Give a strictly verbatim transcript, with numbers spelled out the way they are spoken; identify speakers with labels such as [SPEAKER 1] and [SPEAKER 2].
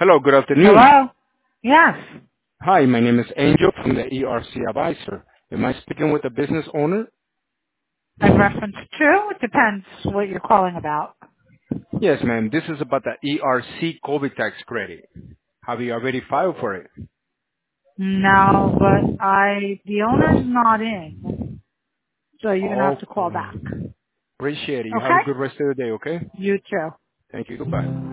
[SPEAKER 1] Hello, good afternoon.
[SPEAKER 2] Hello? Yes.
[SPEAKER 1] Hi, my name is Angel from the E R C Advisor. Am I speaking with the business owner?
[SPEAKER 2] In reference to? It depends what you're calling about.
[SPEAKER 1] Yes, ma'am. This is about the E R C COVID tax credit. Have you already filed for it?
[SPEAKER 2] No, but I, the owner's not in, so you're gonna have to call
[SPEAKER 1] Okay.
[SPEAKER 2] back.
[SPEAKER 1] Appreciate it. You have a
[SPEAKER 2] Okay?
[SPEAKER 1] good rest of the day, okay?
[SPEAKER 2] You too.
[SPEAKER 1] Thank you. Goodbye.